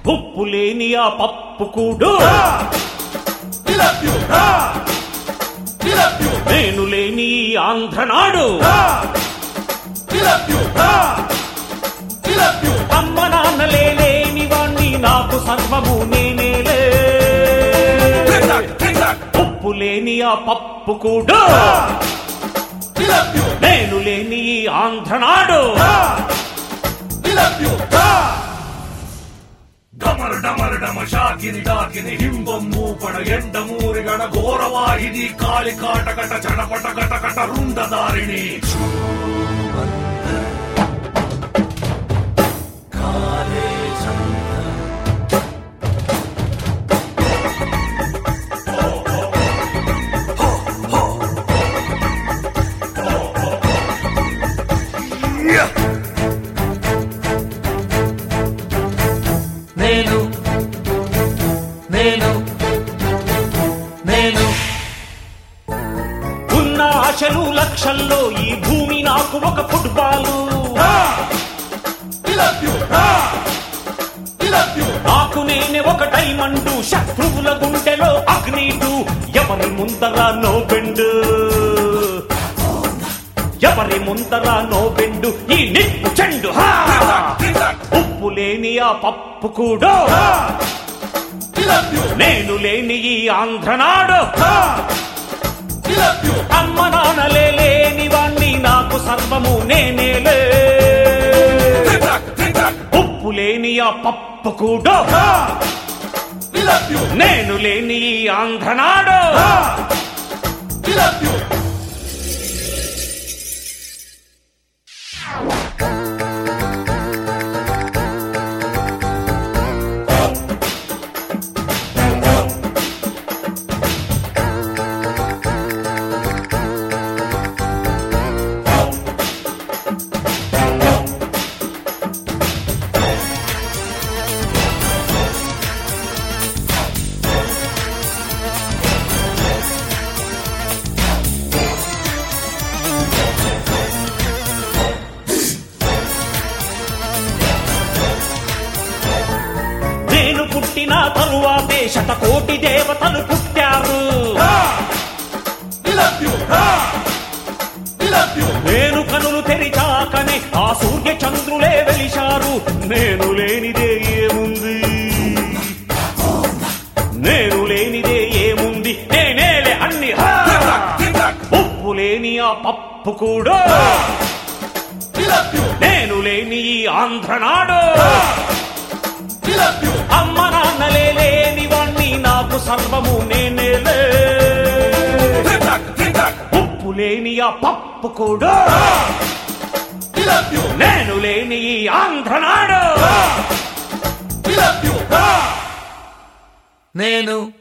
ఉప్పు లేని ఆ పప్పు కూడు నేను లేని ఆంధ్రనాడు అమ్మ నాన్న లేని వాణ్ణి నాకు సర్వము నేనేలే ఉప్పు లేని ఆ పప్పు కూడు నేను లేని ఆంధ్రనాడు డమరు డమరు డమ షాకిని డాకిని హింబం మూపడ ఎండ మూరిగడ ఘోరవాహిని కాళి కాటకట చడపట కటకట రుండదారిణి నేను నేను నేను ఉన్న ఆశలు లక్షల్లో ఈ భూమి నాకు ఒక ఫుట్బాలు నాకు నేనే ఒక డైమండు శత్రువుల గుండెలో అగ్నీటు ఎవరి ముందర నో బెండు ఎవరి ముందర నో బెండు ఈ నిప్పు చెండు ఉప్పు లేని ఆ పప్పు కూడా నేను లేని ఈ ఆంధ్రనాడు అమ్మ నాన్న లేని వాణ్ణి నాకు సర్వము నేనేలే ఉప్పు లేని ఆ పప్పు కూడా నేను లేని ఈ ఆంధ్రనాడు నేను పుట్టిన తరువాతే శతకోటి దేవతలు పుట్టారు నేను కనులు తెరిచాకనే ఆ సూర్య చంద్రులే వెలిశారు నేను లేనిదే ఏముంది నేను లేనిదే ఏముంది నేనేలే అన్ని ఉప్పు లేని ఆ పప్పు కూడా నేను లేని ఈ ఆంధ్రనాడు అమ్మ నాన్న లేని వాణ్ణి నాకు సర్వము నేనేలే ఉప్పు లేని ఆ పప్పు కూడా నేను లేని ఈ ఆంధ్రనాడు నేను